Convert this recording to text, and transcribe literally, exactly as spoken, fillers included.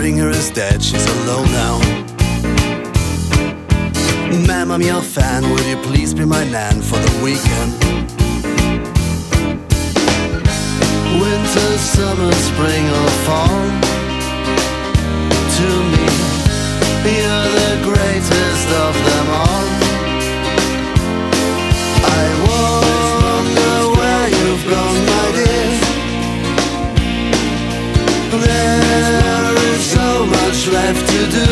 leaving her is dead, she's alone now. Ma'am, I'm your fan, would you please be my nan for the weekend? Winter, summer, spring or fall, to me, you're the greatest of them all. I wonder where you've gone, my dear. There is so much left to do.